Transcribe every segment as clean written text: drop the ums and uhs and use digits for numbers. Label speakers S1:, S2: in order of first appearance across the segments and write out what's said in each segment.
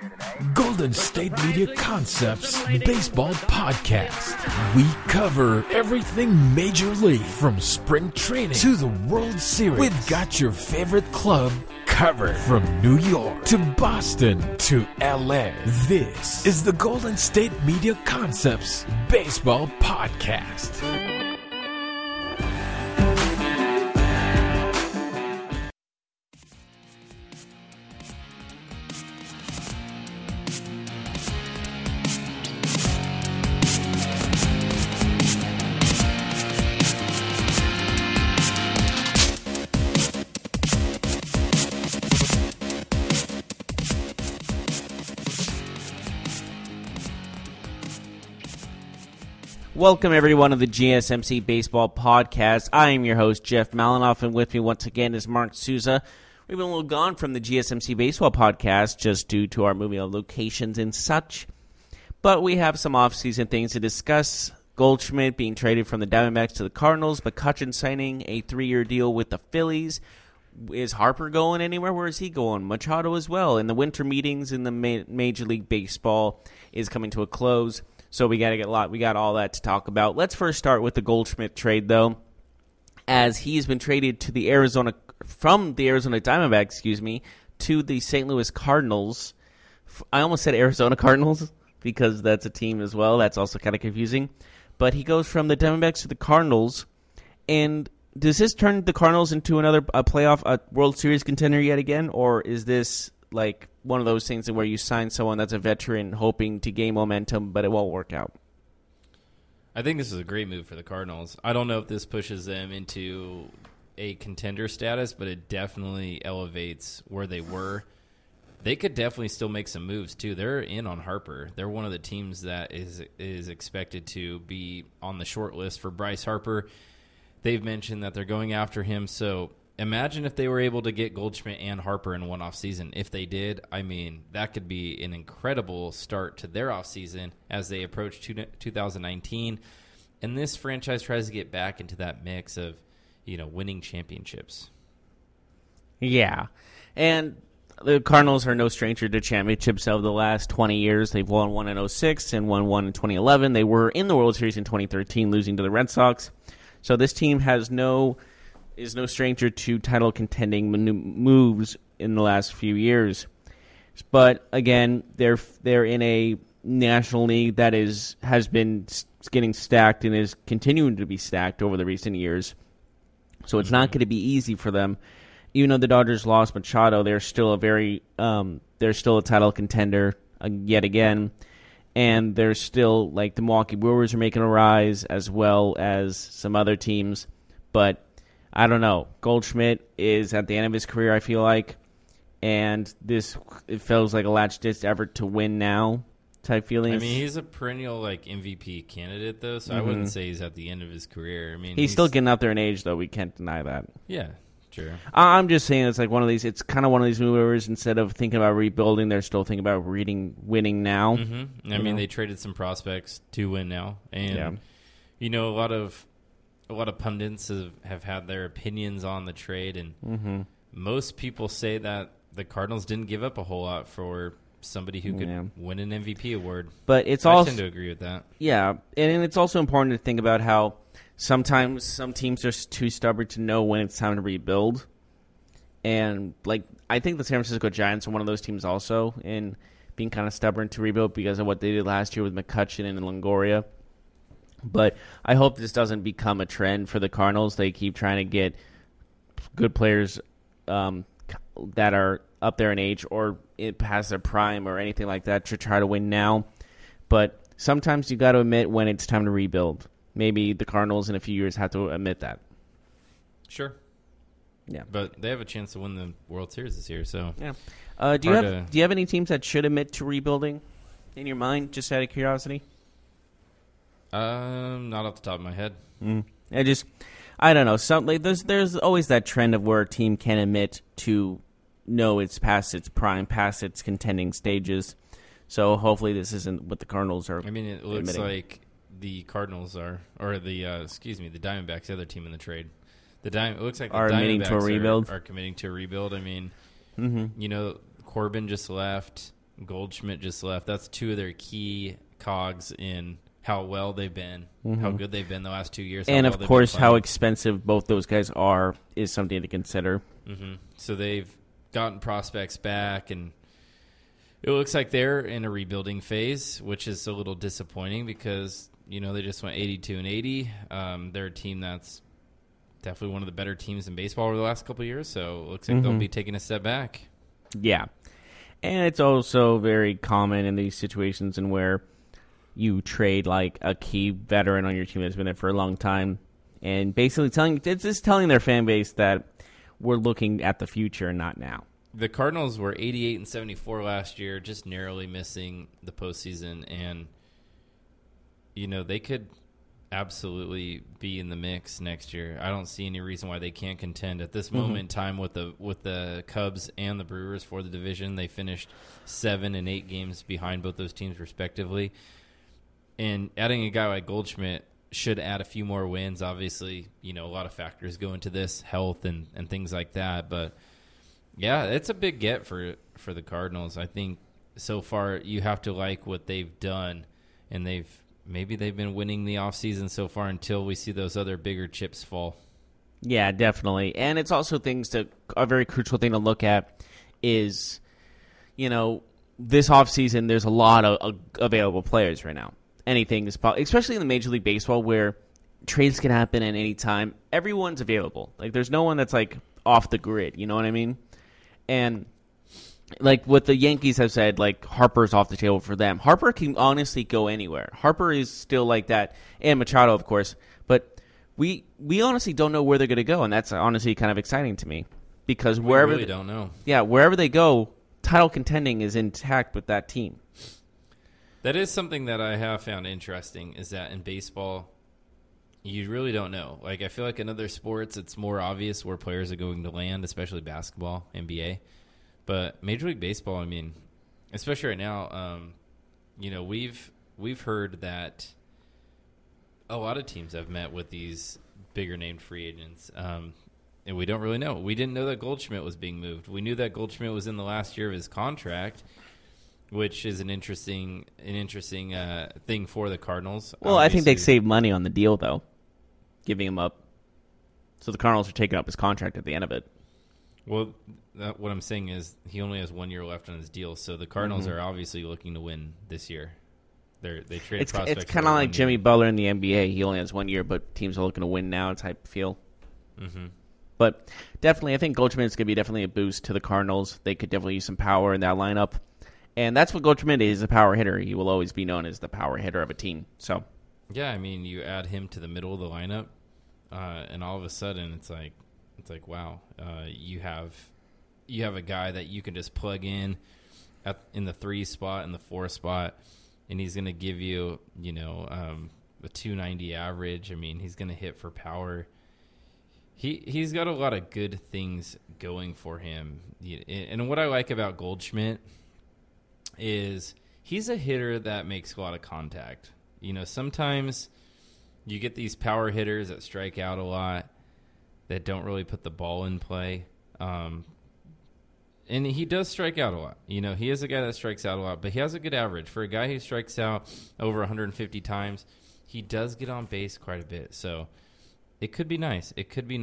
S1: Golden State Media Concepts Baseball Podcast. We cover everything Major League, from spring training to the World Series. We've got your favorite club covered, from New York to Boston to LA. This is the Golden State Media Concepts Baseball Podcast.
S2: Welcome, everyone, to the GSMC Baseball Podcast. I am your host, Jeff Malinoff, and with me once again is Mark Souza. We've been a little gone from the GSMC Baseball Podcast just due to our moving locations and such, but we have some off-season things to discuss. Goldschmidt being traded from the Diamondbacks to the Cardinals, McCutchen signing a 3-year deal with the Phillies. Is Harper going anywhere? Where is he going? Machado as well. And the winter meetings in the Major League Baseball is coming to a close. So we got all that to talk about. Let's first start with the Goldschmidt trade, though, as he's been traded to from the Arizona Diamondbacks, to the St. Louis Cardinals. I almost said Arizona Cardinals because that's a team as well. That's also kind of confusing. But he goes from the Diamondbacks to the Cardinals, and does this turn the Cardinals into a World Series contender yet again, or is this like one of those things where you sign someone that's a veteran hoping to gain momentum, but it won't work out?
S3: I think this is a great move for the Cardinals. I don't know if this pushes them into a contender status, but it definitely elevates where they were. They could definitely still make some moves, too. They're in on Harper. They're one of the teams that is expected to be on the short list for Bryce Harper. They've mentioned that they're going after him, so imagine if they were able to get Goldschmidt and Harper in one offseason. If they did, I mean, that could be an incredible start to their offseason as they approach 2019. And this franchise tries to get back into that mix of, winning championships.
S2: Yeah. And the Cardinals are no stranger to championships over the last 20 years. They've won one in 2006 and won one in 2011. They were in the World Series in 2013, losing to the Red Sox. So this team is no stranger to title contending moves in the last few years. But again, they're in a National League that has been getting stacked and is continuing to be stacked over the recent years. So it's not going to be easy for them. Even though the Dodgers lost Machado, they're still a title contender yet again. And they're still, like, the Milwaukee Brewers are making a rise, as well as some other teams. But I don't know. Goldschmidt is at the end of his career, I feel like. And it feels like a latch-ditch effort to win now type feelings.
S3: I mean, he's a perennial, MVP candidate, though, so I wouldn't say he's at the end of his career. I mean,
S2: he's still getting up there in age, though. We can't deny that.
S3: Yeah. Sure. I'm
S2: just saying it's like one of these. It's kind of one of these movers. Instead of thinking about rebuilding, they're still thinking about winning now.
S3: Mm-hmm. I mean, they traded some prospects to win now, and a lot of pundits have had their opinions on the trade, and most people say that the Cardinals didn't give up a whole lot for somebody who could win an MVP award.
S2: But I
S3: tend to agree with that.
S2: Yeah, and it's also important to think about how sometimes some teams are too stubborn to know when it's time to rebuild. And, I think the San Francisco Giants are one of those teams also in being kind of stubborn to rebuild because of what they did last year with McCutchen and Longoria. But I hope this doesn't become a trend for the Cardinals. They keep trying to get good players that are up there in age or past their prime or anything like that to try to win now. But sometimes you got to admit when it's time to rebuild. Maybe the Cardinals in a few years have to admit that.
S3: Sure.
S2: Yeah.
S3: But they have a chance to win the World Series this year, so.
S2: Yeah. Do you have any teams that should admit to rebuilding in your mind, just out of curiosity?
S3: Not off the top of my head.
S2: I don't know. There's always that trend of where a team can admit to know it's past its prime, past its contending stages. So hopefully this isn't what the Cardinals are.
S3: I mean, it looks admitting. Like the Cardinals are, or the Diamondbacks, the other team in the trade. It looks like the Diamondbacks are committing to a rebuild. I mean, Corbin just left. Goldschmidt just left. That's two of their key cogs in how well they've been, how good they've been the last 2 years.
S2: And, of course, how expensive both those guys are is something to consider.
S3: So they've gotten prospects back, and it looks like they're in a rebuilding phase, which is a little disappointing because, they just went 82-80. They're a team that's definitely one of the better teams in baseball over the last couple of years, so it looks like they'll be taking a step back.
S2: Yeah. And it's also very common in these situations in where you trade like a key veteran on your team that's been there for a long time and basically telling their fan base that we're looking at the future and not now.
S3: The Cardinals were 88-74 last year, just narrowly missing the postseason, and they could absolutely be in the mix next year. I don't see any reason why they can't contend at this moment in time with the Cubs and the Brewers for the division. They finished 7 and 8 games behind both those teams respectively. And adding a guy like Goldschmidt should add a few more wins. Obviously, a lot of factors go into this, health and things like that. But yeah, it's a big get for the Cardinals. I think so far you have to like what they've done, and maybe they've been winning the offseason so far until we see those other bigger chips fall.
S2: Yeah, definitely. And it's also a very crucial thing to look at is, this offseason there's a lot of available players right now. Anything is possible, especially in the Major League Baseball where trades can happen at any time. Everyone's available. Like, there's no one that's, like, off the grid. You know what I mean? And, like, what the Yankees have said, like, Harper's off the table for them. Harper can honestly go anywhere. Harper is still like that. And Machado, of course. But we honestly don't know where they're going to go, and that's honestly kind of exciting to me. Because
S3: we really don't know.
S2: Yeah, wherever they go, title contending is intact with that team.
S3: That is something that I have found interesting, is that in baseball, you really don't know. Like, I feel like in other sports, it's more obvious where players are going to land, especially basketball, NBA. But Major League Baseball, I mean, especially right now, we've heard that a lot of teams have met with these bigger named free agents, and we don't really know. We didn't know that Goldschmidt was being moved. We knew that Goldschmidt was in the last year of his contract, which is an interesting thing for the Cardinals.
S2: Well, obviously. I think they saved money on the deal, though, giving him up. So the Cardinals are taking up his contract at the end of it.
S3: Well, what I'm saying is he only has 1 year left on his deal, so the Cardinals are obviously looking to win this year. They traded prospects.
S2: It's kind of like Jimmy Butler in the NBA. He only has 1 year, but teams are looking to win now type feel.
S3: Mm-hmm.
S2: But definitely, I think Goldschmidt's going to be definitely a boost to the Cardinals. They could definitely use some power in that lineup. And that's what Goldschmidt is, a power hitter. He will always be known as the power hitter of a team. So,
S3: yeah, I mean, you add him to the middle of the lineup, and all of a sudden it's like wow, you have a guy that you can just plug in in the 3 spot and the 4 spot, and he's going to give you a 290 average. I mean, he's going to hit for power. He's got a lot of good things going for him, and what I like about Goldschmidt is he's a hitter that makes a lot of contact. Sometimes you get these power hitters that strike out a lot, that don't really put the ball in play. And he does strike out a lot. He is a guy that strikes out a lot, but he has a good average. For a guy who strikes out over 150 times, he does get on base quite a bit. So it could be nice.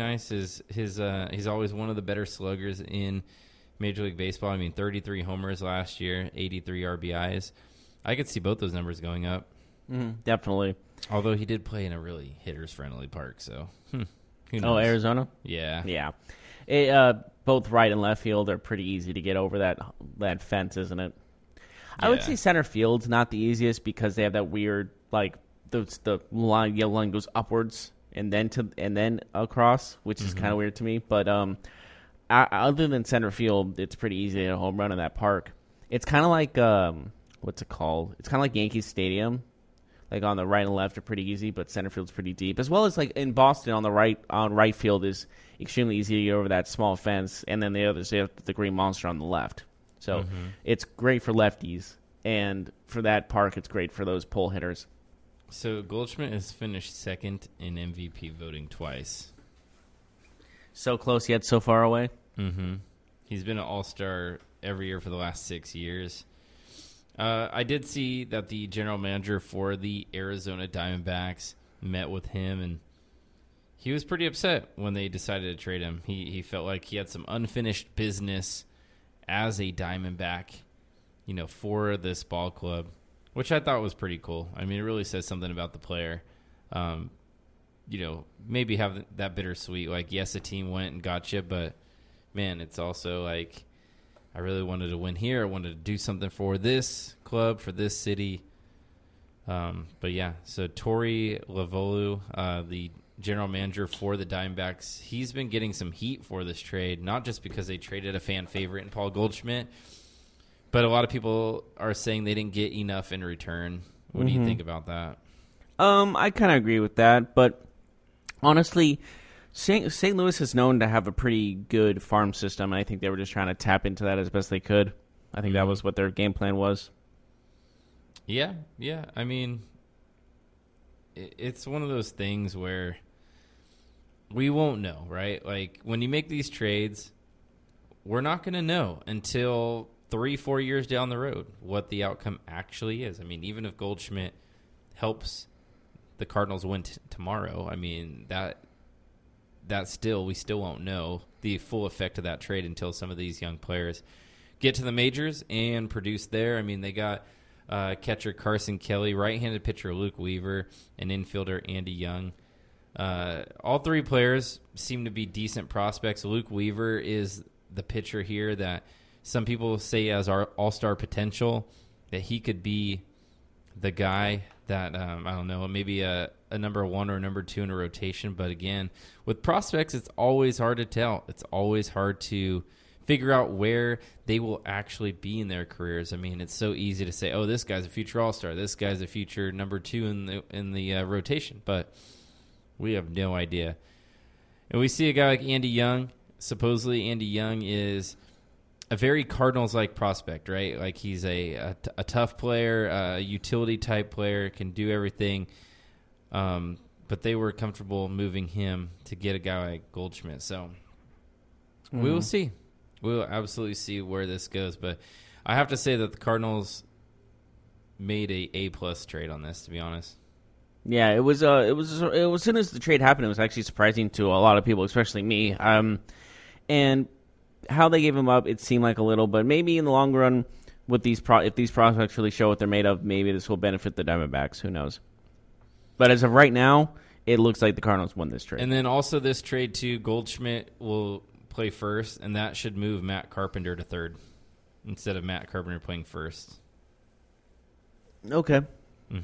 S3: He's always one of the better sluggers in Major League Baseball. I mean, 33 homers last year, 83 RBIs. I could see both those numbers going up.
S2: Definitely.
S3: Although he did play in a really hitters-friendly park, so who knows?
S2: Oh, Arizona?
S3: Yeah.
S2: Yeah. Both right and left field are pretty easy to get over that fence, isn't it? Yeah. I would say center field's not the easiest because they have that weird, like, the yellow line goes upwards and then across, which is kind of weird to me. But other than center field, it's pretty easy to hit a home run in that park. It's kind of like, what's it called? It's kind of like Yankee Stadium. Like on the right and left are pretty easy, but center field's pretty deep. As well as like in Boston on right field is extremely easy to get over that small fence, and then the others they have the Green Monster on the left. So it's great for lefties, and for that park, it's great for those pull hitters.
S3: So Goldschmidt has finished second in MVP voting twice.
S2: So close yet so far away.
S3: Mm-hmm. He's been an All-Star every year for the last 6 years. I did see that the general manager for the Arizona Diamondbacks met with him, and he was pretty upset when they decided to trade him. He felt like he had some unfinished business as a Diamondback, for this ball club, which I thought was pretty cool. I mean, it really says something about the player. Maybe have that bittersweet, like, yes, the team went and got you, but, man, it's also like, I really wanted to win here. I wanted to do something for this club, for this city. But, yeah, so Tori Lavolu, the general manager for the Diamondbacks, he's been getting some heat for this trade, not just because they traded a fan favorite in Paul Goldschmidt, but a lot of people are saying they didn't get enough in return. What do you think about that?
S2: I kind of agree with that, but honestly, St. Louis is known to have a pretty good farm system, and I think they were just trying to tap into that as best they could. I think that was what their game plan was.
S3: Yeah. I mean, it's one of those things where we won't know, right? Like, when you make these trades, we're not going to know until 3-4 years down the road what the outcome actually is. I mean, even if Goldschmidt helps the Cardinals win tomorrow, I mean, that still, we still won't know the full effect of that trade until some of these young players get to the majors and produce there. I mean, they got catcher Carson Kelly, right-handed pitcher Luke Weaver, and infielder Andy Young. All three players seem to be decent prospects. Luke Weaver is the pitcher here that some people say has our all-star potential, that he could be the guy that, I don't know, maybe a number one or a number two in a rotation. But again, with prospects, it's always hard to tell. It's always hard to figure out where they will actually be in their careers. I mean, it's so easy to say, oh, this guy's a future all-star. This guy's a future number two in the rotation. But we have no idea. And we see a guy like Andy Young. Supposedly, Andy Young is a very Cardinals-like prospect, right? Like, he's a tough player, a utility-type player, can do everything. But they were comfortable moving him to get a guy like Goldschmidt. So we will see. We will absolutely see where this goes. But I have to say that the Cardinals made a A-plus trade on this, to be honest.
S2: Yeah, it was as soon as the trade happened, it was actually surprising to a lot of people, especially me. And how they gave him up, it seemed like a little, but maybe in the long run, with if these prospects really show what they're made of, maybe this will benefit the Diamondbacks. Who knows? But as of right now, it looks like the Cardinals won this trade.
S3: And then also this trade too, Goldschmidt will play first, and that should move Matt Carpenter to third instead of Matt Carpenter playing first.
S2: Okay.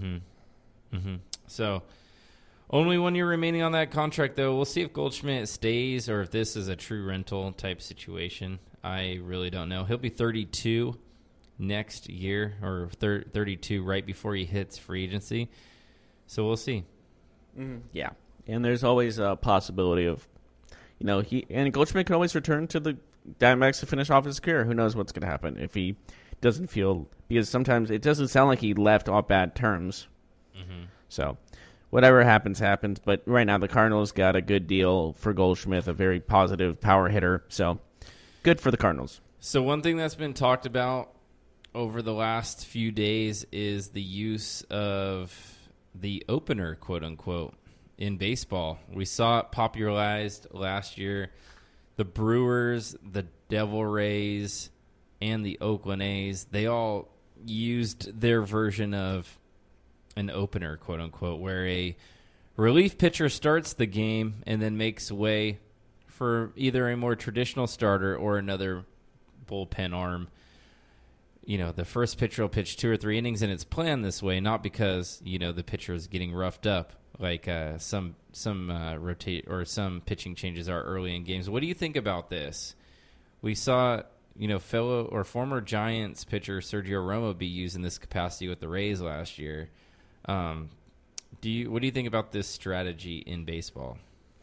S3: So, only 1 year remaining on that contract, though. We'll see if Goldschmidt stays or if this is a true rental type situation. I really don't know. He'll be 32 next year, or 32 right before he hits free agency. So we'll see.
S2: Yeah, and there's always a possibility of, Goldschmidt can always return to the Diamondbacks to finish off his career. Who knows what's going to happen if he doesn't feel, because sometimes it doesn't sound like he left on bad terms. So whatever happens, happens. But right now the Cardinals got a good deal for Goldschmidt, a very positive power hitter. So good for the Cardinals.
S3: So one thing that's been talked about over the last few days is the use of the opener, quote unquote, in baseball. We saw it popularized last year. The Brewers, the Devil Rays, and the Oakland A's, they all used their version of an opener, quote unquote, where a relief pitcher starts the game and then makes way for either a more traditional starter or another bullpen arm. The first pitcher will pitch 2 or 3 innings, and it's planned this way, not because, the pitcher is getting roughed up like some rotate or some pitching changes are early in games. What do you think about this? We saw, fellow or former Giants pitcher Sergio Romo be used in this capacity with the Rays last year. What do you think about this strategy in baseball?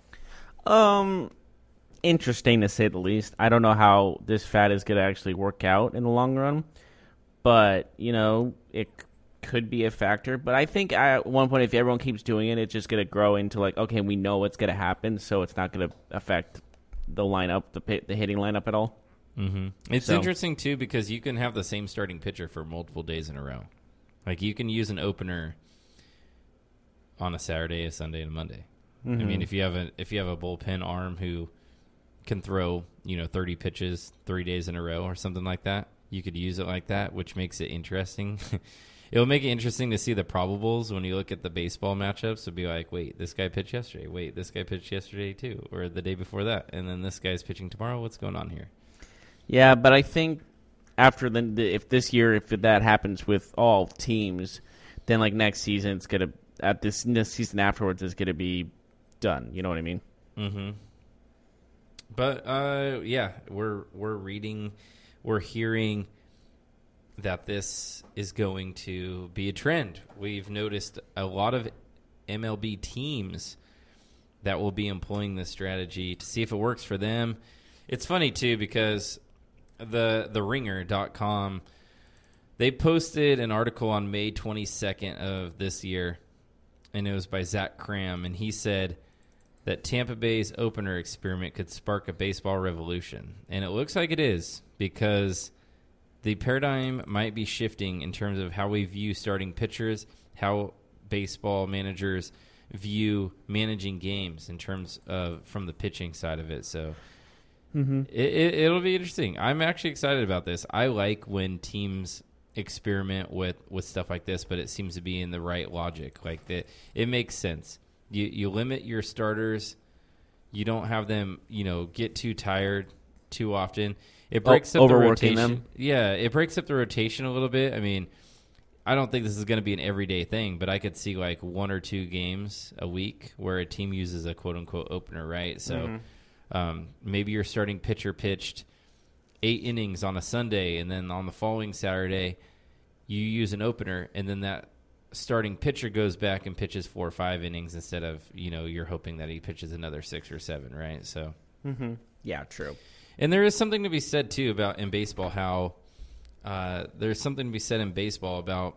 S2: Interesting to say the least. I don't know how this fad is going to actually work out in the long run, but it could be a factor. But I think at one point, if everyone keeps doing it, it's just going to grow into like, okay, we know what's going to happen, so it's not going to affect the lineup, the hitting lineup at all.
S3: Mm-hmm. It's interesting, too, because you can have the same starting pitcher for multiple days in a row. Like, you can use an opener on a Saturday, a Sunday, and a Monday. Mm-hmm. I mean, if you have a bullpen arm who can throw, 30 pitches 3 days in a row or something like that, you could use it like that, which makes it interesting. It'll make it interesting to see the probables when you look at the baseball matchups. It'll be like, wait, this guy pitched yesterday. Wait, this guy pitched yesterday too, or the day before that. And then this guy's pitching tomorrow. What's going on here?
S2: Yeah, but I think after if that happens with all teams, then like next season it's gonna this season afterwards is gonna be done. You know what I mean?
S3: Mm-hmm. But we're hearing that this is going to be a trend. We've noticed a lot of MLB teams that will be employing this strategy to see if it works for them. It's funny, too, because the Ringer.com, they posted an article on May 22nd of this year, and it was by Zach Cram, and he said that Tampa Bay's opener experiment could spark a baseball revolution. And it looks like it is, because the paradigm might be shifting in terms of how we view starting pitchers, how baseball managers view managing games in terms of from the pitching side of it. So it'll be interesting. I'm actually excited about this. I like when teams experiment with stuff like this, but it seems to be in the right logic. Like that, it makes sense. You limit your starters. You don't have them, get too tired too often. It breaks up the rotation. Them. Yeah, it breaks up the rotation a little bit. I mean, I don't think this is going to be an everyday thing, but I could see like 1 or 2 games a week where a team uses a quote-unquote opener, right? So maybe your starting pitcher pitched 8 innings on a Sunday, and then on the following Saturday you use an opener, and then that starting pitcher goes back and pitches 4 or 5 innings instead of, you're hoping that he pitches another 6 or 7, right? So
S2: yeah, true.
S3: And there is something to be said, too, about in baseball how there's something to be said in baseball about,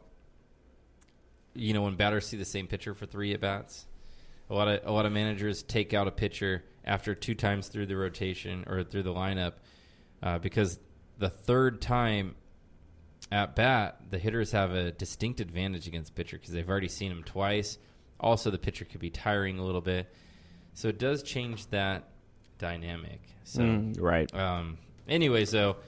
S3: when batters see the same pitcher for 3 at-bats. A lot of managers take out a pitcher after 2 times through the rotation or through the lineup because the 3rd time at bat, the hitters have a distinct advantage against the pitcher because they've already seen him twice. Also, the pitcher could be tiring a little bit. So it does change that dynamic. So
S2: right.
S3: Anyway, so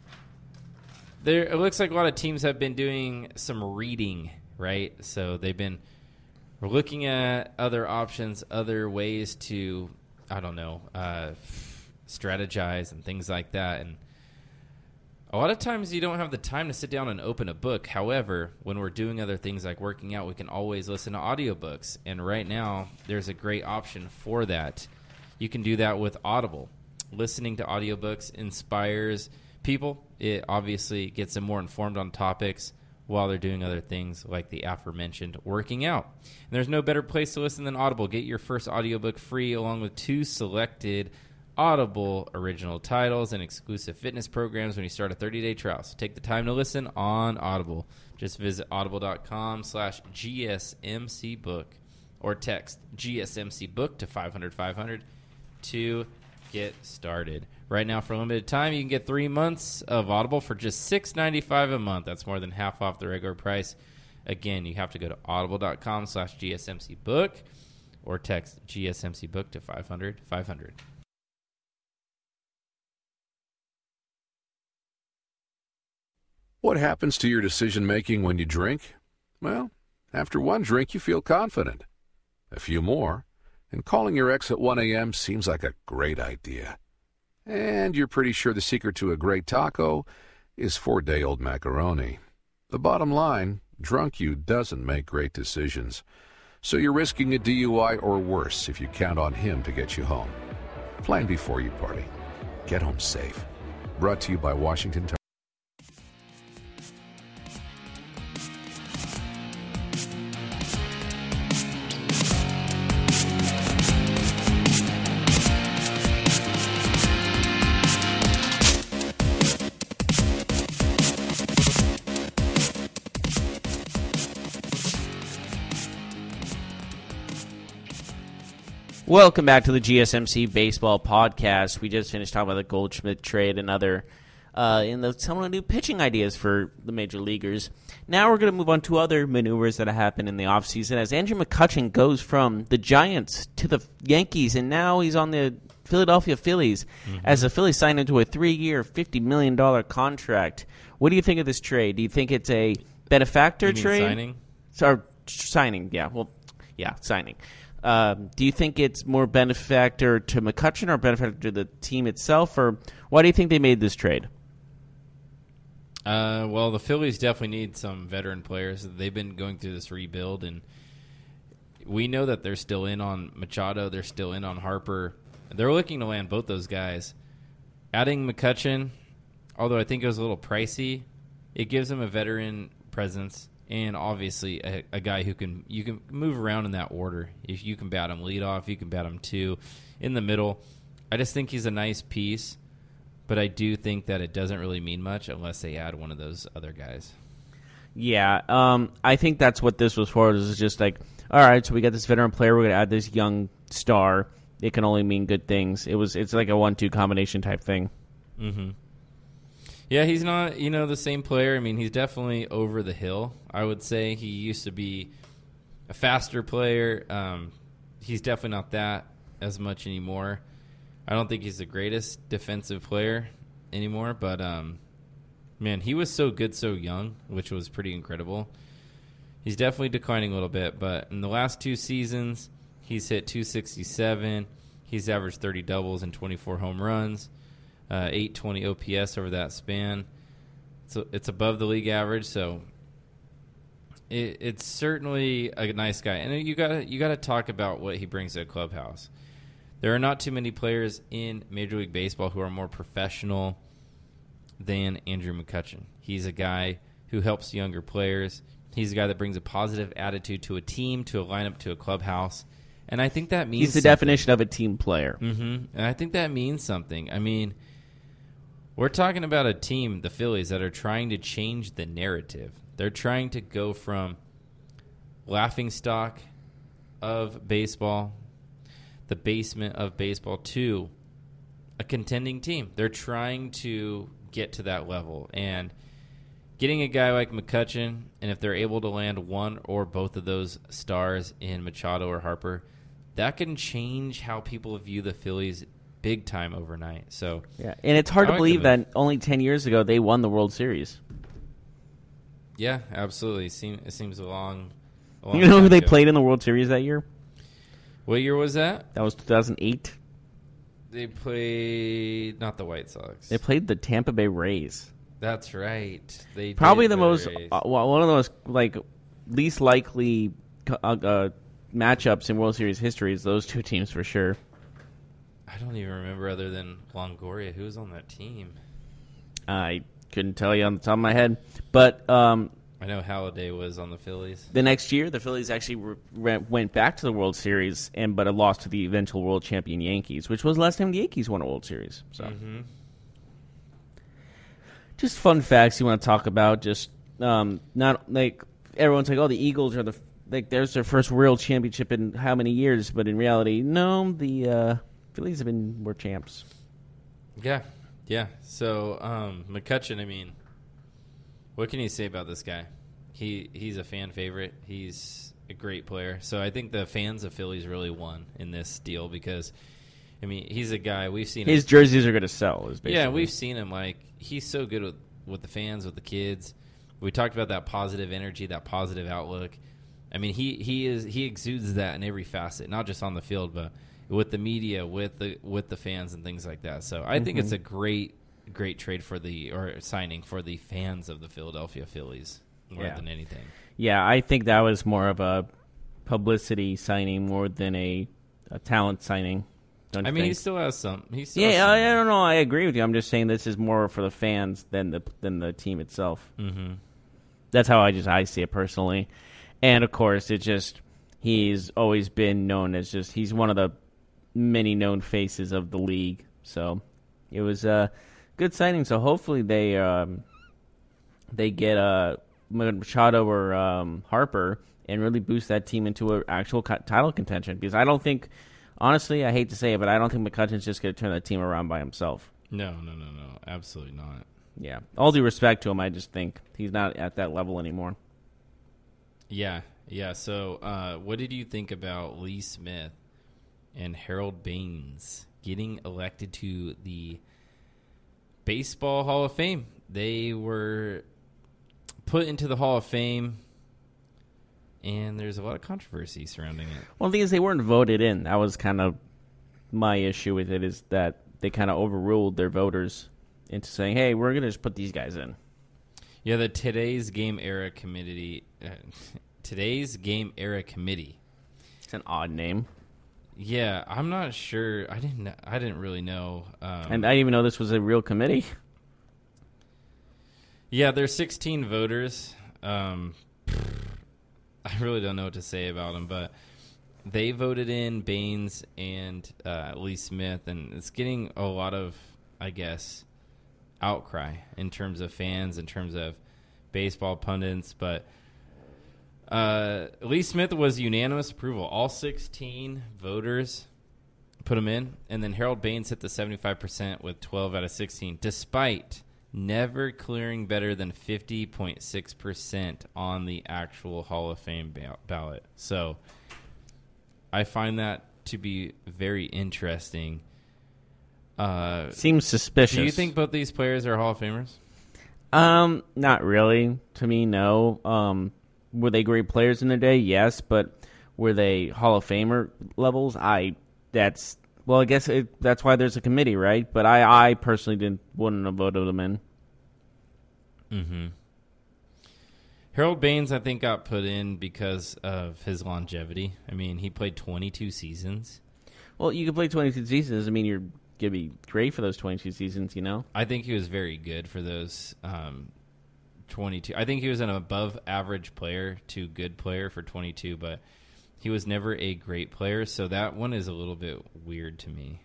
S3: it looks like a lot of teams have been doing some reading, right? So we're looking at other options, other ways to, strategize and things like that. And a lot of times you don't have the time to sit down and open a book. However, when we're doing other things like working out, we can always listen to audiobooks. And right now, there's a great option for that. You can do that with Audible. Listening to audiobooks inspires people. It obviously gets them more informed on topics while they're doing other things like the aforementioned working out. And there's no better place to listen than Audible. Get your first audiobook free along with 2 selected Audible original titles and exclusive fitness programs when you start a 30-day trial. So take the time to listen on Audible. Just visit audible.com/GSMCbook or text GSMCbook to 500-500 to get started. Right now, for a limited time, you can get 3 months of Audible for just $6.95 a month. That's more than half off the regular price. Again, you have to go to audible.com/GSMCbook or text GSMCbook to 500-500.
S4: What happens to your decision-making when you drink? Well, after 1 drink, you feel confident. A few more, and calling your ex at 1 a.m. seems like a great idea. And you're pretty sure the secret to a great taco is 4-day-old macaroni. The bottom line, drunk you doesn't make great decisions. So you're risking a DUI or worse if you count on him to get you home. Plan before you party. Get home safe. Brought to you by Washington Times.
S2: Welcome back to the GSMC Baseball Podcast. We just finished talking about the Goldschmidt trade and other some of the new pitching ideas for the major leaguers. Now we're going to move on to other maneuvers that have happened in the offseason as Andrew McCutchen goes from the Giants to the Yankees, and now he's on the Philadelphia Phillies as the Phillies signed into a 3-year, $50 million contract. What do you think of this trade? Do you think it's a benefactor trade?
S3: Signing?
S2: Signing, yeah. Well, yeah, signing. Do you think it's more benefactor to McCutchen or benefactor to the team itself, or why do you think they made this trade?
S3: Well, the Phillies definitely need some veteran players. They've been going through this rebuild, and we know that they're still in on Machado. They're still in on Harper. They're looking to land both those guys. Adding McCutchen, although I think it was a little pricey, it gives them a veteran presence. And obviously, a guy who you can move around in that order. If you can bat him leadoff, you can bat him 2 in the middle. I just think he's a nice piece, but I do think that it doesn't really mean much unless they add one of those other guys.
S2: Yeah, I think that's what this was for. This is just like, all right, so we got this veteran player. We're going to add this young star. It can only mean good things. It's like a 1-2 combination type thing.
S3: Mm-hmm. Yeah, he's not, the same player. I mean, he's definitely over the hill, I would say. He used to be a faster player. He's definitely not that as much anymore. I don't think he's the greatest defensive player anymore, but, man, he was so good so young, which was pretty incredible. He's definitely declining a little bit, but in the last 2 seasons, he's hit .267. He's averaged 30 doubles and 24 home runs. 820 OPS over that span. So it's above the league average, so it's certainly a nice guy. And you gotta talk about what he brings to the clubhouse. There are not too many players in Major League Baseball who are more professional than Andrew McCutchen. He's a guy who helps younger players. He's a guy that brings a positive attitude to a team, to a lineup, to a clubhouse. And I think that means
S2: he's the definition of a team player.
S3: Mm-hmm. And I think that means something. I mean, we're talking about a team, the Phillies, that are trying to change the narrative. They're trying to go from laughingstock of baseball, the basement of baseball, to a contending team. They're trying to get to that level. And getting a guy like McCutchen, and if they're able to land one or both of those stars in Machado or Harper, that can change how people view the Phillies big time overnight. So
S2: yeah, and it's hard to believe that only 10 years ago they won the World Series.
S3: Yeah, absolutely. It seems a long
S2: you know who they played in the World Series that year?
S3: What year was that?
S2: That was 2008.
S3: They played not the White Sox.
S2: They played the Tampa Bay Rays.
S3: That's right. They
S2: probably the most one of the most least likely matchups in World Series history is those two teams for sure.
S3: I don't even remember other than Longoria. Who was on that team?
S2: I couldn't tell you on the top of my head. But
S3: I know Halladay was on the Phillies.
S2: The next year, the Phillies actually went back to the World Series, but it lost to the eventual world champion Yankees, which was the last time the Yankees won a World Series. So, just fun facts you want to talk about. Just not like everyone's like, oh, the Eagles are there's their first world championship in how many years? But in reality, no, the Phillies have been more champs.
S3: Yeah. So McCutchen, I mean, what can you say about this guy? He's a fan favorite. He's a great player. So I think the fans of Phillies really won in this deal because, I mean, he's a guy we've seen.
S2: His jerseys are going to sell.
S3: Yeah, we've seen him. Like, he's so good with the fans, with the kids. We talked about that positive energy, that positive outlook. I mean, he exudes that in every facet, not just on the field, but with the media, with the fans and things like that. So I think it's a great trade signing for the fans of the Philadelphia Phillies more than anything. Yeah,
S2: I think that was more of a publicity signing more than a talent signing.
S3: I mean, he still has some.
S2: I don't know. I agree with you. I'm just saying this is more for the fans than the team itself.
S3: Mm-hmm.
S2: That's how I see it personally. And of course, he's always been known as he's one of the many known faces of the league. So it was a good signing. So hopefully they get Machado or Harper and really boost that team into an actual title contention. Because I don't think Honestly, I hate to say it, but I don't think McCutcheon's just going to turn that team around by himself.
S3: No. Absolutely not.
S2: Yeah. All due respect to him, I just think he's not at that level anymore.
S3: Yeah. So what did you think about Lee Smith and Harold Baines getting elected to the Baseball Hall of Fame? They were put into the Hall of Fame, and there's a lot of controversy surrounding it.
S2: Well, the thing is, they weren't voted in. That was kind of my issue with it, is that they kind of overruled their voters into saying, hey, we're going to just put these guys in.
S3: Yeah, the Today's Game Era Committee. Today's Game Era Committee.
S2: It's an odd name.
S3: Yeah, I'm not sure. I didn't really know.
S2: And I didn't even know this was a real committee.
S3: Yeah, there's 16 voters. I really don't know what to say about them, but they voted in Baines and Lee Smith, and it's getting a lot of, I guess, outcry in terms of fans, in terms of baseball pundits. But Lee Smith was unanimous approval. All 16 voters put him in, and then Harold Baines hit the 75% with 12 out of 16, despite never clearing better than 50.6% on the actual Hall of Fame ballot. So I find that to be very interesting.
S2: Seems suspicious.
S3: Do you think both these players are Hall of Famers?
S2: Not really. To me, no. Were they great players in their day? Yes, but were they Hall of Famer levels? I guess that's why there's a committee, right? But I personally wouldn't have voted them in.
S3: Mm-hmm. Harold Baines, I think, got put in because of his longevity. I mean, he played 22 seasons.
S2: Well, you can play 22 seasons. Doesn't mean you're going to be great for those 22 seasons, you know?
S3: I think he was very good for those 22. I think he was an above-average player to good player for 22, but he was never a great player, so that one is a little bit weird to me.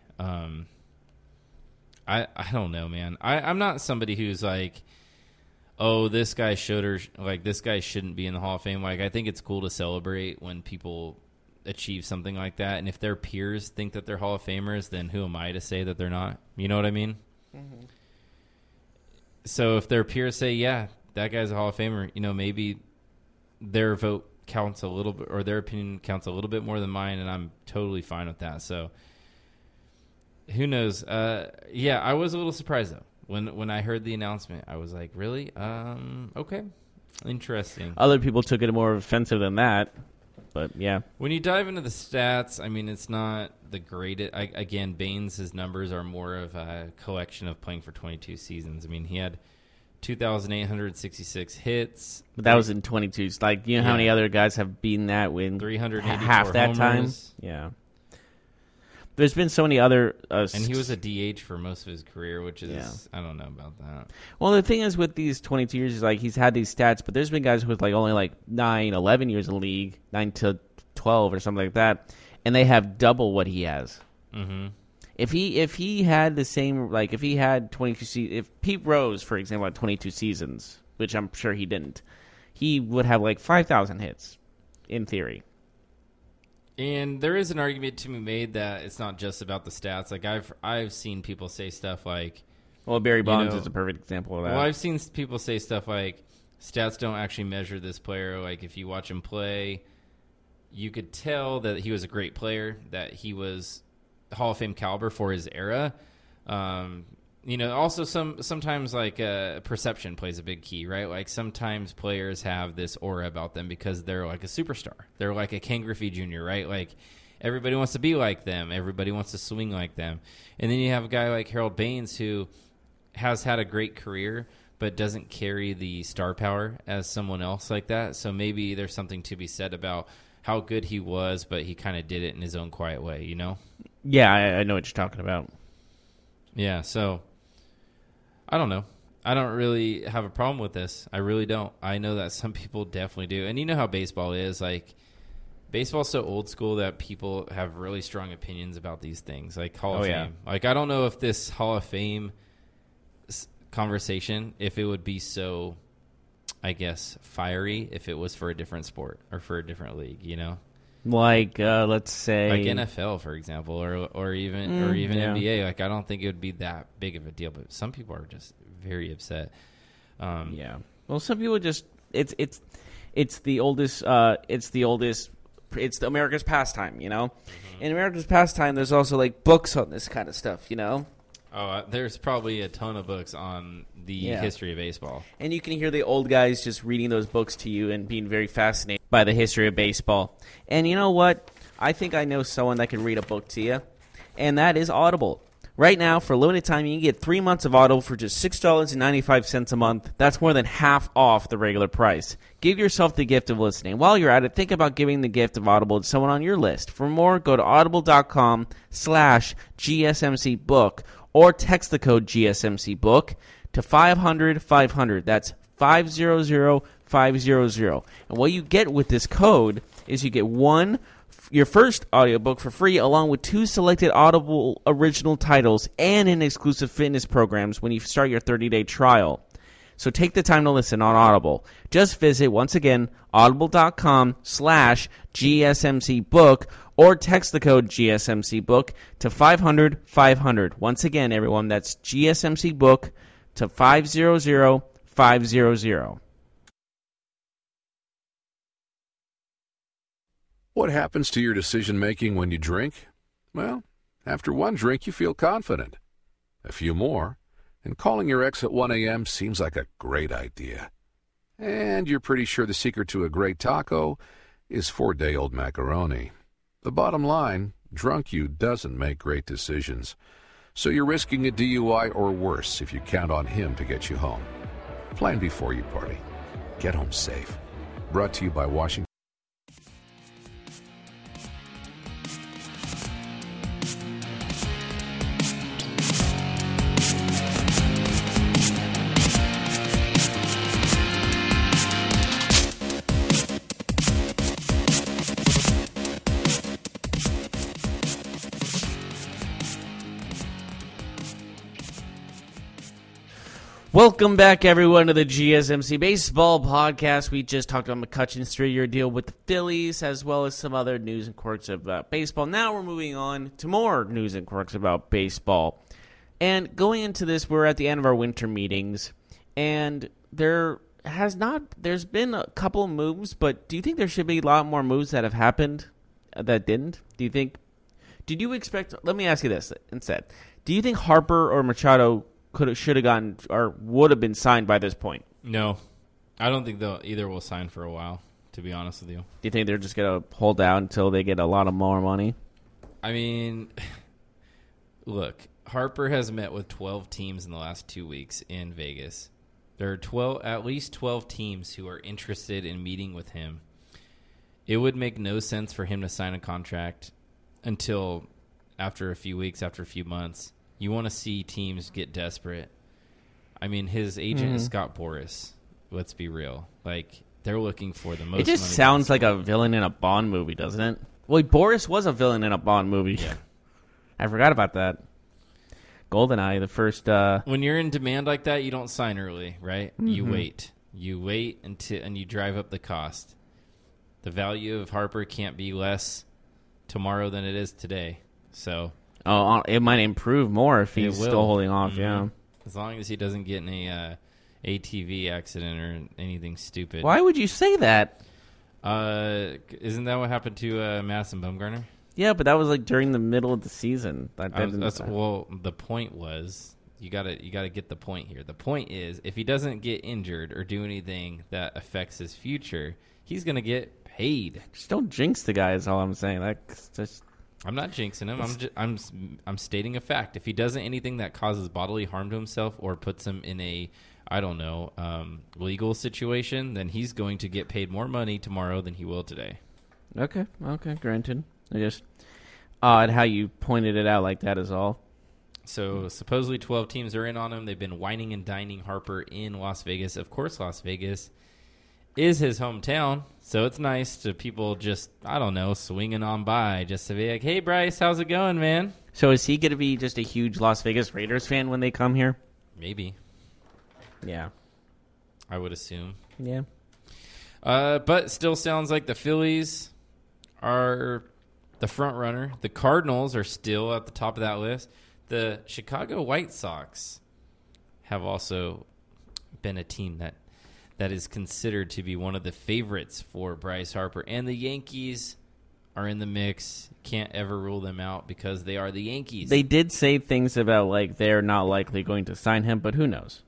S3: I don't know, man. I'm not somebody who's like, oh, this guy this guy shouldn't be in the Hall of Fame. Like, I think it's cool to celebrate when people achieve something like that, and if their peers think that they're Hall of Famers, then who am I to say that they're not? You know what I mean? Mm-hmm. So if their peers say, yeah, that guy's a Hall of Famer, maybe their vote counts a little bit, or their opinion counts a little bit more than mine, and I'm totally fine with that. So who knows? Yeah, I was a little surprised, though. When I heard the announcement, I was like, really? Okay. Interesting.
S2: Other people took it more offensive than that, but yeah.
S3: When you dive into the stats, I mean, it's not the greatest. Again, Baines' numbers are more of a collection of playing for 22 seasons. I mean, he had 2,866 hits.
S2: But that was in 22. Like, you know how many other guys have beaten that with
S3: 384
S2: half that
S3: homers.
S2: time? Yeah. There's been so many other...
S3: and he was a DH for most of his career, which is... I don't know about that.
S2: Well, the thing is with these 22 years is, like, he's had these stats, but there's been guys with, like, only, 9, 11 years in the league, 9 to 12 or something like that, and they have double what he has.
S3: Mm-hmm.
S2: If he had the same... Like, if he had 22 seasons... If Pete Rose, for example, had 22 seasons, which I'm sure he didn't, he would have, 5,000 hits, in theory.
S3: And there is an argument to be made that it's not just about the stats. Like, I've seen people say stuff like...
S2: Well, Barry Bonds is a perfect example of that.
S3: Well, I've seen people say stuff like, stats don't actually measure this player. Like, if you watch him play, you could tell that he was a great player, that he was Hall of Fame caliber for his era. Also sometimes perception plays a big key, right? Like, sometimes players have this aura about them because they're like a superstar. They're like a Ken Griffey Jr., right? Like, everybody wants to be like them. Everybody wants to swing like them. And then you have a guy like Harold Baines who has had a great career but doesn't carry the star power as someone else like that. So maybe there's something to be said about how good he was, but he kind of did it in his own quiet way, you know?
S2: Yeah, I know what you're talking about.
S3: Yeah, so... I don't know. I don't really have a problem with this. I really don't. I know that some people definitely do. And you know how baseball is. Like, baseball's so old school that people have really strong opinions about these things. Like Hall of Fame.
S2: Yeah.
S3: Like, I don't know if this Hall of Fame conversation, if it would be so, I guess, fiery if it was for a different sport or for a different league, you know?
S2: Like, let's say...
S3: Like NFL, for example, or even NBA. Like, I don't think it would be that big of a deal, but some people are just very upset.
S2: Yeah. Well, some people just... It's the oldest... It's the America's pastime, you know? Mm-hmm. In America's pastime, there's also, like, books on this kind of stuff, you know?
S3: Oh, there's probably a ton of books on the history of baseball.
S2: And you can hear the old guys just reading those books to you and being very fascinated by the history of baseball. And you know what? I think I know someone that can read a book to you, and that is Audible. Right now, for a limited time, you can get 3 months of Audible for just $6.95 a month. That's more than half off the regular price. Give yourself the gift of listening. While you're at it, think about giving the gift of Audible to someone on your list. For more, go to audible.com/GSMCbook or text the code GSMCbook to 500-500. That's 500-500. And what you get with this code is you get your first audiobook for free, along with 2 selected Audible original titles and an exclusive fitness programs when you start your 30-day trial. So take the time to listen on Audible. Just visit, once again, audible.com/GSMCbook or text the code GSMCbook to 500-500. Once again, everyone, that's GSMCbook to 500-500.
S4: What happens to your decision-making when you drink? Well, after one drink, you feel confident. A few more, and calling your ex at 1 a.m. seems like a great idea. And you're pretty sure the secret to a great taco is 4-day-old macaroni. The bottom line, drunk you doesn't make great decisions. So you're risking a DUI or worse if you count on him to get you home. Plan before you party. Get home safe. Brought to you by Washington.
S2: Welcome back, everyone, to the GSMC Baseball Podcast. We just talked about McCutchen's 3-year deal with the Phillies, as well as some other news and quirks about baseball. Now we're moving on to more news and quirks about baseball. And going into this, we're at the end of our winter meetings, and there's been a couple of moves, but do you think there should be a lot more moves that have happened that didn't? Did you expect, let me ask you this instead. Do you think Harper or Machado should have gotten or would have been signed by this point?
S3: No. I don't think either will sign for a while, to be honest with you.
S2: Do you think they're just going to hold out until they get a lot of more money?
S3: I mean, look, Harper has met with 12 teams in the last 2 weeks in Vegas. There are at least 12 teams who are interested in meeting with him. It would make no sense for him to sign a contract until after a few weeks, after a few months. You want to see teams get desperate. I mean, his agent is Scott Boras. Let's be real. Like, they're looking for the most.
S2: It just sounds like a villain in a Bond movie, doesn't it? Well, Boras was a villain in a Bond movie.
S3: Yeah.
S2: I forgot about that. GoldenEye, the first.
S3: When you're in demand like that, you don't sign early, right? Mm-hmm. You wait. You wait and you drive up the cost. The value of Harper can't be less tomorrow than it is today. So.
S2: Oh, it might improve more if he's still holding off, yeah.
S3: As long as he doesn't get in a ATV accident or anything stupid.
S2: Why would you say that?
S3: Isn't that what happened to Madison Bumgarner?
S2: Yeah, but that was like during the middle of the season.
S3: Well, the point was you gotta get the point here. The point is if he doesn't get injured or do anything that affects his future, he's gonna get paid.
S2: Just don't jinx the guy. Is all I'm saying. That's just.
S3: I'm not jinxing him. I'm stating a fact. If he does anything that causes bodily harm to himself or puts him in a, I don't know, legal situation, then he's going to get paid more money tomorrow than he will today.
S2: Okay, granted. I just odd how you pointed it out like that is all.
S3: So supposedly 12 teams are in on him. They've been whining and dining Harper in Las Vegas. Of course, Las Vegas is his hometown, so it's nice to people just, I don't know, swinging on by just to be like, hey, Bryce, how's it going, man?
S2: So is he going to be just a huge Las Vegas Raiders fan when they come here?
S3: Maybe.
S2: Yeah.
S3: I would assume.
S2: Yeah.
S3: But still sounds like the Phillies are the front runner. The Cardinals are still at the top of that list. The Chicago White Sox have also been a team that is considered to be one of the favorites for Bryce Harper. And the Yankees are in the mix. Can't ever rule them out because they are the Yankees.
S2: They did say things about, like, they're not likely going to sign him, but who knows?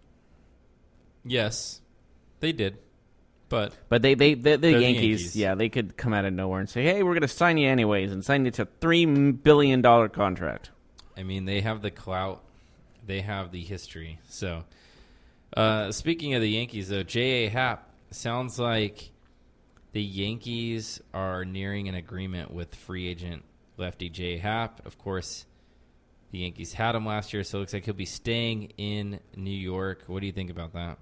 S3: Yes, they did. But
S2: the Yankees,
S3: Yankees.
S2: yeah, they could come out of nowhere and say, hey, we're going to sign you anyways, and sign you to a $3 billion contract.
S3: I mean, they have the clout. They have the history. So, speaking of the Yankees, though, J.A. Happ, sounds like the Yankees are nearing an agreement with free agent lefty J.A. Happ. Of course, the Yankees had him last year, so it looks like he'll be staying in New York. What do you think about that?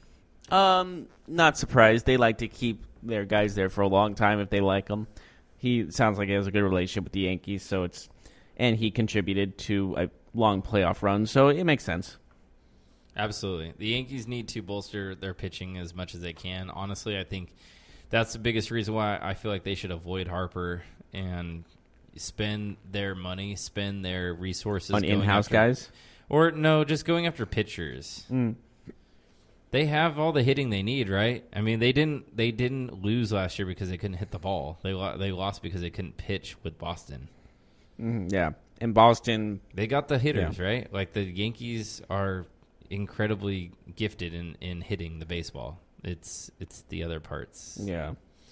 S2: Not surprised. They like to keep their guys there for a long time if they like them. He sounds like he has a good relationship with the Yankees, and he contributed to a long playoff run, so it makes sense.
S3: Absolutely. The Yankees need to bolster their pitching as much as they can. Honestly, I think that's the biggest reason why I feel like they should avoid Harper and spend their money, spend their resources
S2: on in-house guys?
S3: Or no, just going after pitchers. They have all the hitting they need, right? I mean, they didn't lose last year because they couldn't hit the ball. They lost because they couldn't pitch with Boston.
S2: Yeah. In Boston,
S3: they got the hitters, right? Like the Yankees are incredibly gifted in hitting the baseball. It's the other parts.
S2: Yeah.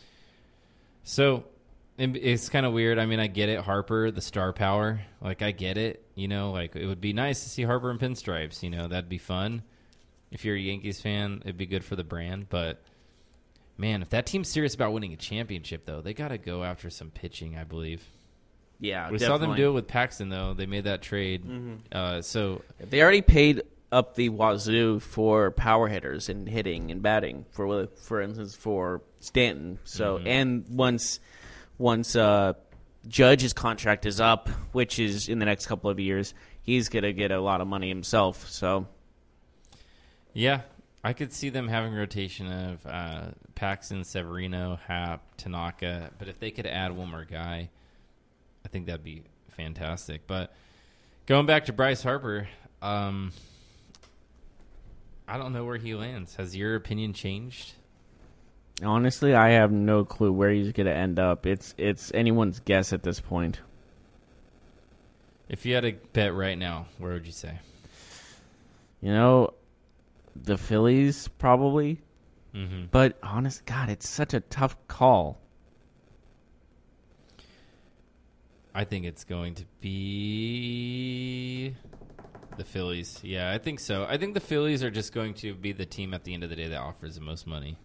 S3: So it's kind of weird. I mean, I get it. Harper, the star power. Like, I get it. You know, like, it would be nice to see Harper in pinstripes. You know, that'd be fun. If you're a Yankees fan, it'd be good for the brand. But, man, if that team's serious about winning a championship, though, they got to go after some pitching, I believe.
S2: Yeah,
S3: we saw them do it with Paxton, though. They made that trade. So
S2: they already paid up the wazoo for power hitters and hitting and batting, for instance, for Stanton. So and once Judge's contract is up, which is in the next couple of years, he's gonna get a lot of money himself. So
S3: yeah, I could see them having a rotation of Paxton, Severino, Happ, Tanaka. But if they could add one more guy, I think that'd be fantastic. But going back to Bryce Harper, I don't know where he lands. Has your opinion changed?
S2: Honestly, I have no clue where he's going to end up. It's anyone's guess at this point.
S3: If you had to bet right now, where would you say?
S2: You know, the Phillies probably. But honest, God, it's such a tough call.
S3: I think it's going to be the Phillies. Yeah, I think so. I think the Phillies are just going to be the team at the end of the day that offers the most money.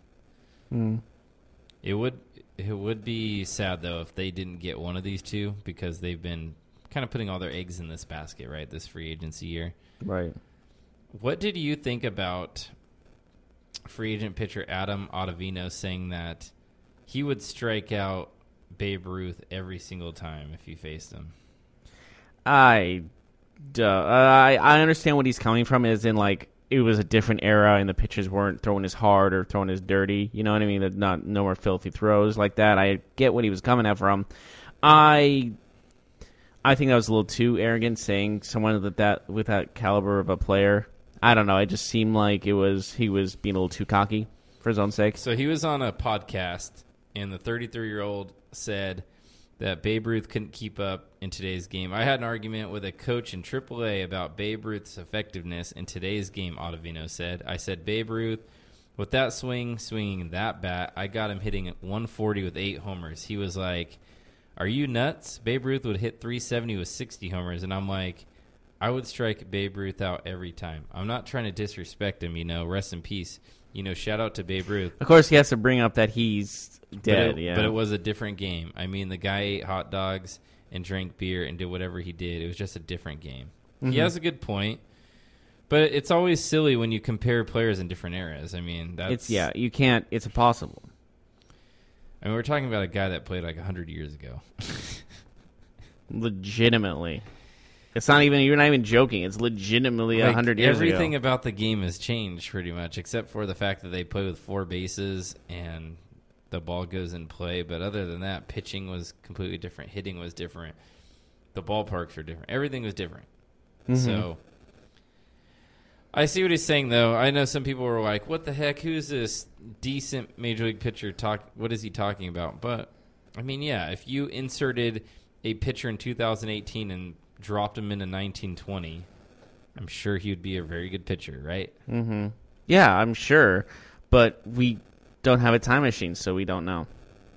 S3: It would be sad, though, if they didn't get one of these two, because they've been kind of putting all their eggs in this basket, right, this free agency year.
S2: Right.
S3: What did you think about free agent pitcher Adam Ottavino saying that he would strike out Babe Ruth every single time if he faced him?
S2: I understand what he's coming from, is in, like, it was a different era and the pitchers weren't throwing as hard or throwing as dirty. You know what I mean? No more filthy throws like that. I get what he was coming at from. I think that was a little too arrogant, saying someone with that caliber of a player. I don't know. It just seemed like he was being a little too cocky for his own sake.
S3: So he was on a podcast, and the 33-year-old said that Babe Ruth couldn't keep up in today's game. I had an argument with a coach in AAA about Babe Ruth's effectiveness in today's game, Ottavino said. I said, Babe Ruth, with that swinging that bat, I got him hitting 140 with 8 homers. He was like, are you nuts? Babe Ruth would hit 370 with 60 homers. And I'm like, I would strike Babe Ruth out every time. I'm not trying to disrespect him, rest in peace. Shout out to Babe Ruth.
S2: Of course, he has to bring up that he's dead,
S3: But it was a different game. I mean, the guy ate hot dogs and drank beer and did whatever he did. It was just a different game. He has a good point, but it's always silly when you compare players in different eras. I mean,
S2: you can't. It's impossible.
S3: I mean, we're talking about a guy that played like 100 years ago.
S2: Legitimately. It's not even, you're not even joking. It's legitimately 100 years ago.
S3: Everything about the game has changed pretty much, except for the fact that they play with 4 bases and the ball goes in play. But other than that, pitching was completely different. Hitting was different. The ballparks were different. Everything was different. Mm-hmm. So I see what he's saying, though. I know some people were like, what the heck? Who's this decent Major League pitcher? What is he talking about? But, I mean, yeah, if you inserted a pitcher in 2018 and dropped him into 1920, I'm sure he would be a very good pitcher, right?
S2: Mm-hmm. Yeah, I'm sure. But we don't have a time machine, so we don't know.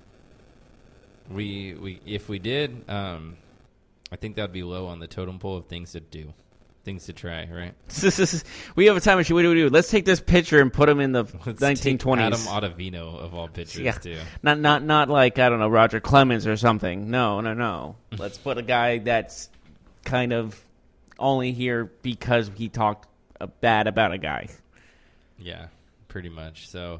S3: If we did, I think that would be low on the totem pole of things to do. Things to try, right?
S2: We have a time machine. What do? Let's take this pitcher and put him in the
S3: Let's
S2: 1920s.
S3: Adam Ottavino of all pitchers, too.
S2: Not like, I don't know, Roger Clemens or something. No. Let's put a guy that's kind of only here because he talked bad about a guy.
S3: Yeah, pretty much. So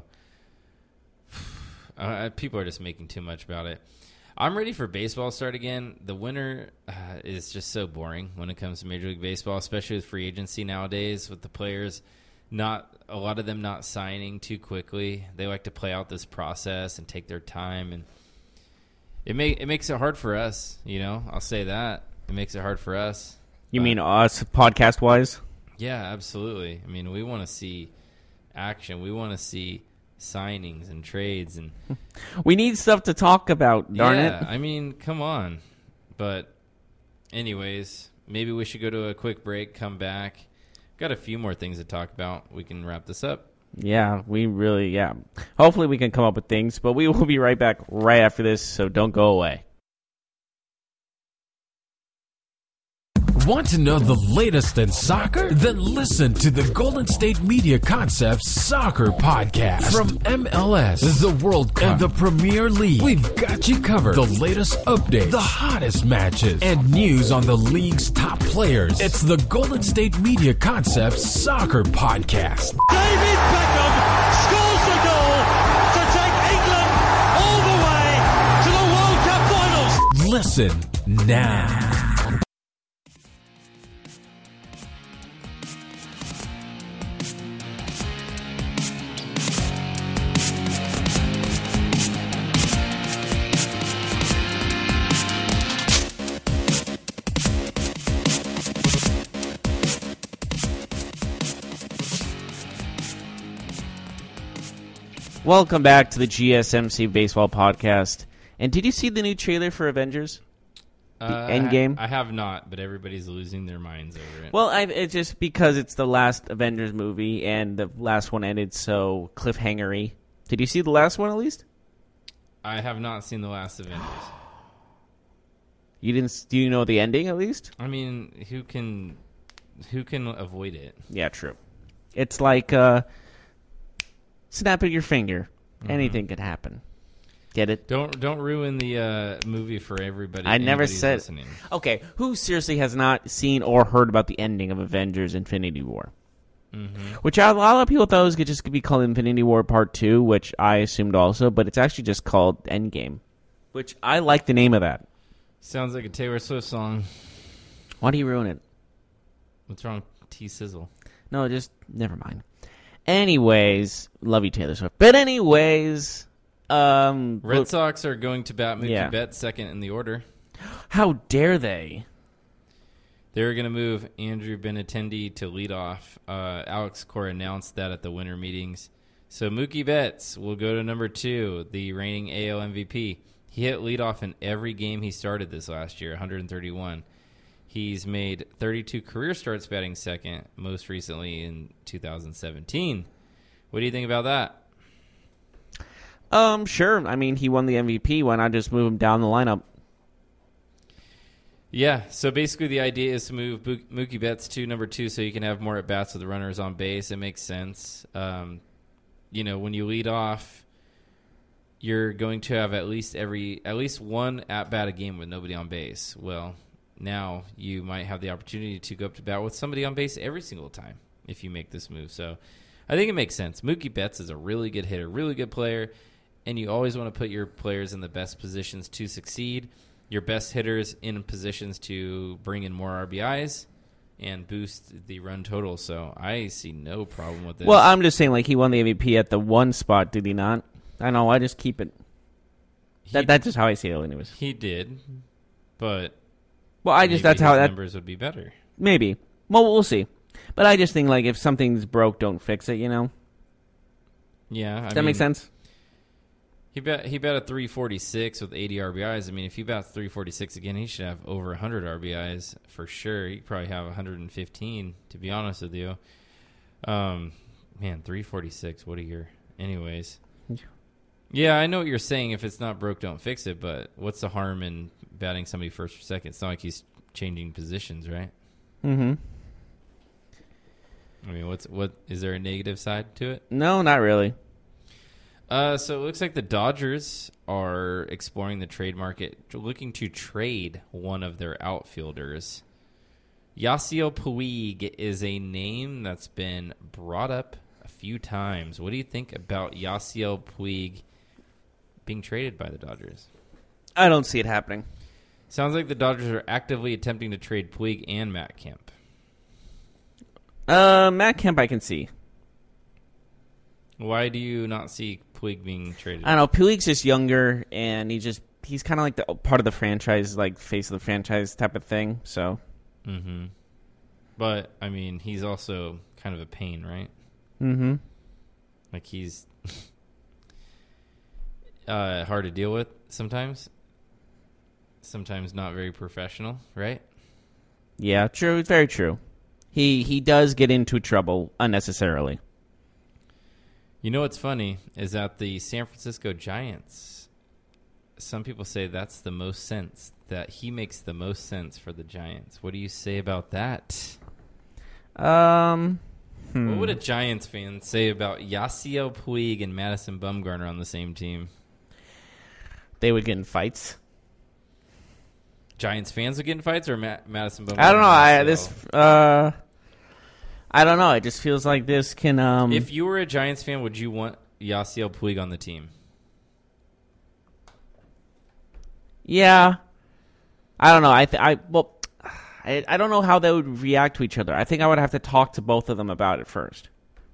S3: people are just making too much about it. I'm ready for baseball to start again. The winter is just so boring when it comes to Major League Baseball, especially with free agency nowadays, with the players a lot of them not signing too quickly. They like to play out this process and take their time, and it makes it hard for us, I'll say that. It makes it hard for us.
S2: You mean us, podcast-wise?
S3: Yeah, absolutely. I mean, we want to see action. We want to see signings and trades, and
S2: we need stuff to talk about, darn it.
S3: I mean, come on. But anyways, maybe we should go to a quick break, come back. Got a few more things to talk about. We can wrap this up.
S2: Yeah, hopefully we can come up with things, but we will be right back right after this, so don't go away.
S1: Want to know the latest in soccer? Then listen to the Golden State Media Concepts Soccer Podcast. From MLS, the World Cup, and the Premier League, we've got you covered. The latest updates, the hottest matches, and news on the league's top players. It's the Golden State Media Concepts Soccer Podcast.
S5: David Beckham scores the goal to take England all the way to the World Cup finals.
S1: Listen now.
S2: Welcome back to the GSMC Baseball Podcast. And did you see the new trailer for Avengers? The Endgame?
S3: I have not, but everybody's losing their minds over it.
S2: Well, it's just because it's the last Avengers movie, and the last one ended so cliffhanger-y. Did you see the last one, at least?
S3: I have not seen the last Avengers.
S2: You didn't? Do you know the ending, at least?
S3: I mean, who can avoid it?
S2: Yeah, true. It's like snap of your finger. Mm-hmm. Anything could happen. Get it?
S3: Don't ruin the movie for everybody.
S2: I never said.
S3: Listening.
S2: Okay, who seriously has not seen or heard about the ending of Avengers: Infinity War? Mm-hmm. Which a lot of people thought it was just going to be called Infinity War Part 2, which I assumed also, but it's actually just called Endgame, which I like the name of that.
S3: Sounds like a Taylor Swift song.
S2: Why do you ruin it?
S3: What's wrong, T-Sizzle?
S2: No, just never mind. Anyways, love you, Taylor Swift. But anyways,
S3: Red Sox are going to bat Mookie Betts second in the order.
S2: How dare they?
S3: They're going to move Andrew Benintendi to lead off. Alex Cora announced that at the winter meetings. So Mookie Betts will go to number 2, the reigning AL MVP. He hit leadoff in every game he started this last year, 131. He's made 32 career starts batting second, most recently in 2017. What do you think about
S2: that? Sure. I mean, he won the MVP. Why not just move him down the lineup?
S3: Yeah, so basically the idea is to move Mookie Betts to number 2 so you can have more at-bats with the runners on base. It makes sense. When you lead off, you're going to have at least one at-bat a game with nobody on base. Well, now you might have the opportunity to go up to bat with somebody on base every single time if you make this move. So I think it makes sense. Mookie Betts is a really good hitter, really good player, and you always want to put your players in the best positions to succeed, your best hitters in positions to bring in more RBIs and boost the run total. So I see no problem with this.
S2: Well, I'm just saying, like, he won the MVP at the one spot, did he not? I know, I just keep it That's just how I see it anyways.
S3: He did, but
S2: Well, I just that's
S3: maybe
S2: how
S3: his
S2: that
S3: numbers would be better.
S2: maybe. Well, we'll see. But I just think like if something's broke, don't fix it.
S3: Yeah,
S2: Does that make sense?
S3: He bet a 346 with 80 RBIs. I mean, if he bats 346 again, he should have over 100 RBIs for sure. He could probably have 115, to be honest with you. Man, 346, what a year. Anyways. Yeah, I know what you're saying. If it's not broke, don't fix it. But what's the harm in batting somebody first or second? It's not like he's changing positions, right?
S2: Mm-hmm.
S3: I mean, what is there a negative side to it?
S2: No, not really.
S3: So it looks like the Dodgers are exploring the trade market, looking to trade one of their outfielders. Yasiel Puig is a name that's been brought up a few times. What do you think about Yasiel Puig being traded by the Dodgers?
S2: I don't see it happening.
S3: Sounds like the Dodgers are actively attempting to trade Puig and Matt Kemp.
S2: Matt Kemp I can see.
S3: Why do you not see Puig being traded?
S2: I don't know. Puig's just younger, and he's kind of like the part of the franchise, like face of the franchise type of thing. So,
S3: But I mean, he's also kind of a pain, right? Like he's hard to deal with sometimes. Sometimes not very professional, right?
S2: Yeah, true. It's very true. He does get into trouble unnecessarily.
S3: You know what's funny is that the San Francisco Giants, some people say that's the most sense, that he makes the most sense for the Giants. What do you say about that? What would a Giants fan say about Yasiel Puig and Madison Bumgarner on the same team?
S2: They would get in fights.
S3: Giants fans would get in fights, or Madison Bumgarner?
S2: I don't know. I don't know. It just feels like this can.
S3: If you were a Giants fan, would you want Yasiel Puig on the team?
S2: Yeah, I don't know. I don't know how they would react to each other. I think I would have to talk to both of them about it first.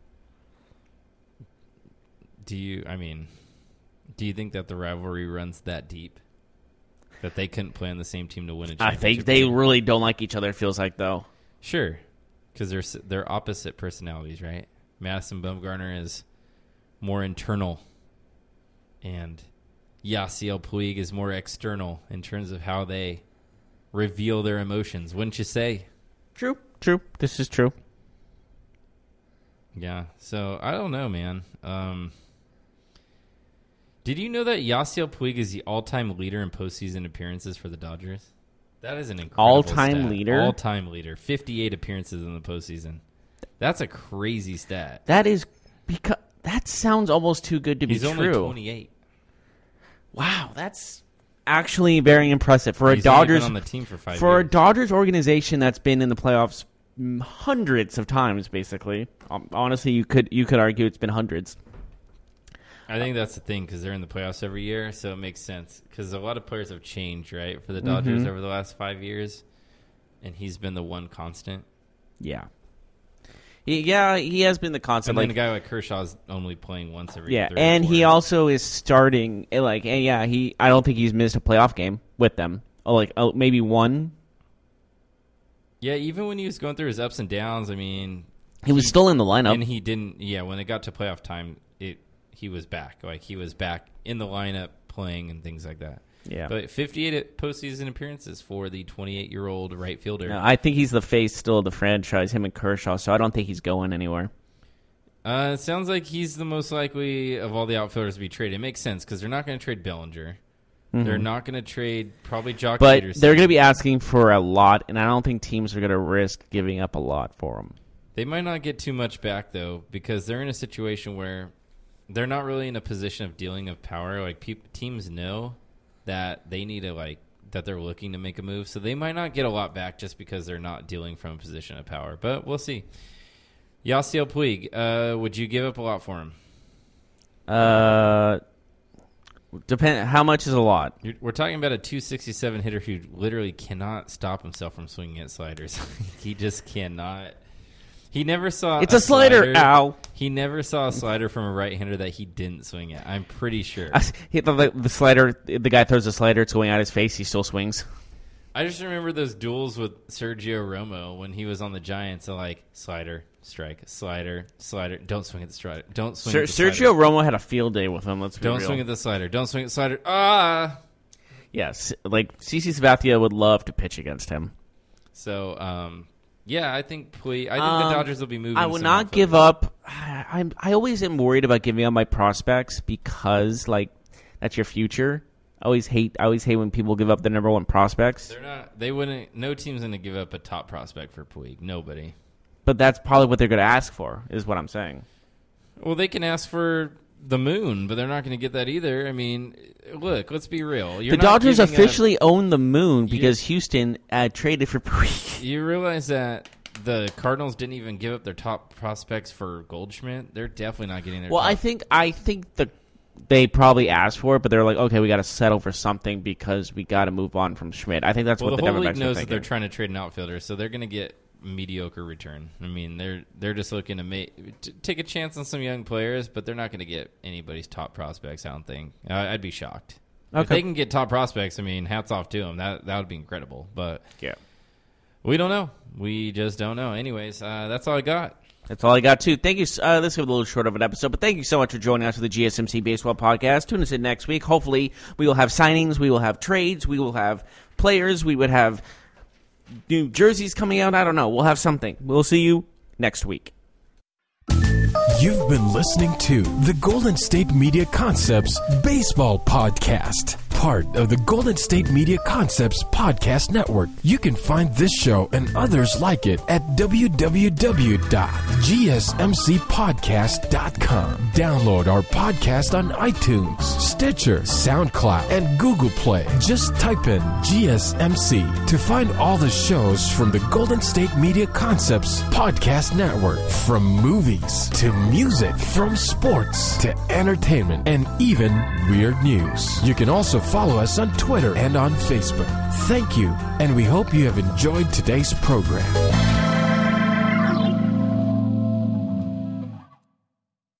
S3: Do you think that the rivalry runs that deep? That they couldn't play on the same team to win a championship?
S2: They really don't like each other, it feels like, though.
S3: Sure. Because they're opposite personalities, right? Madison Bumgarner is more internal, and Yasiel Puig is more external in terms of how they reveal their emotions. Wouldn't you say?
S2: True. This is true.
S3: Yeah. So I don't know, man. Did you know that Yasiel Puig is the all-time leader in postseason appearances for the Dodgers? That is an incredible
S2: all-time
S3: stat.
S2: leader?
S3: All-time leader. 58 appearances in the postseason. That's a crazy stat.
S2: That is because that sounds almost too good to be true.
S3: He's only 28.
S2: Wow, that's actually very impressive for
S3: He's
S2: a
S3: only
S2: Dodgers
S3: been on the team for 5 years.
S2: for a Dodgers organization that's been in the playoffs hundreds of times. Basically, honestly, you could argue it's been hundreds.
S3: I think that's the thing, because they're in the playoffs every year, so it makes sense. Because a lot of players have changed, right, for the Dodgers over the last 5 years, and he's been the one constant.
S2: Yeah. He has been the constant.
S3: And then a guy like Kershaw's only playing once every 3 or 4.
S2: And he also is starting. I don't think he's missed a playoff game with them. Maybe one.
S3: Yeah, even when he was going through his ups and downs, I mean,
S2: he was still in the lineup,
S3: and he didn't. Yeah, when it got to playoff time, he was back. Like, he was back in the lineup playing and things like that.
S2: Yeah.
S3: But 58 postseason appearances for the 28-year-old right fielder.
S2: No, I think he's the face still of the franchise, him and Kershaw, so I don't think he's going anywhere.
S3: It sounds like he's the most likely of all the outfielders to be traded. It makes sense, because they're not going to trade Bellinger. They're not going to trade probably Jock Peterson.
S2: But they're going to be asking for a lot, and I don't think teams are going to risk giving up a lot for him.
S3: They might not get too much back, though, because they're in a situation where they're not really in a position of dealing of power. Like, teams know that they need to, that they're looking to make a move, so they might not get a lot back just because they're not dealing from a position of power. But we'll see. Yasiel Puig, would you give up a lot for him?
S2: How much is a lot?
S3: We're talking about a 267 hitter who literally cannot stop himself from swinging at sliders. He just cannot. He never saw.
S2: It's a slider. Ow.
S3: He never saw a slider from a right-hander that he didn't swing at. I'm pretty sure.
S2: The slider. The guy throws a slider. It's going at his face. He still swings.
S3: I just remember those duels with Sergio Romo when he was on the Giants. So like slider, strike, slider, slider. Don't swing at the slider. Don't swing. At the
S2: Sergio
S3: slider.
S2: Romo had a field day with him. Let's be
S3: Don't
S2: real.
S3: swing at the slider. Don't swing at the slider. Ah.
S2: Yes, like CC Sabathia would love to pitch against him.
S3: So, yeah, I think Puig. I think the Dodgers will be moving.
S2: I would not give up. I always am worried about giving up my prospects because like that's your future. I always hate when people give up their number one prospects.
S3: They're not. They wouldn't. No team's going to give up a top prospect for Puig. Nobody.
S2: But that's probably what they're going to ask for. Is what I'm saying.
S3: Well, they can ask for the moon, but they're not going to get that either. I mean, look, let's be real.
S2: The Dodgers officially own the moon because Houston traded for Puig.
S3: You realize that the Cardinals didn't even give up their top prospects for Goldschmidt? They're definitely not getting their
S2: Well,
S3: top.
S2: I think they probably asked for it, but they're like, okay, we got to settle for something because we got to move on from Schmidt. I think that's what the
S3: whole league
S2: Diamondbacks
S3: knows
S2: are
S3: that they're
S2: thinking.
S3: trying to trade an outfielder, so they're going to get mediocre return. I mean, they're just looking to take a chance on some young players, but they're not going to get anybody's top prospects. I don't think. I'd be shocked if they can get top prospects. I mean, hats off to them. That would be incredible. But
S2: Yeah.
S3: we don't know. We just don't know. Anyways, that's all I got.
S2: That's all I got, too. Thank you. This is a little short of an episode, but thank you so much for joining us for the GSMC Baseball Podcast. Tune us in next week. Hopefully, we will have signings. We will have trades. We will have players. We would have new jerseys coming out. I don't know. We'll have something. We'll see you next week.
S1: You've been listening to the Golden State Media Concepts Baseball Podcast, part of the Golden State Media Concepts Podcast Network. You can find this show and others like it at www.gsmcpodcast.com. Download our podcast on iTunes, Stitcher, SoundCloud, and Google Play. Just type in GSMC to find all the shows from the Golden State Media Concepts Podcast Network, from movies to music, from sports to entertainment, and even weird news. You can also follow us on Twitter and on Facebook. Thank you, and we hope you have enjoyed today's program.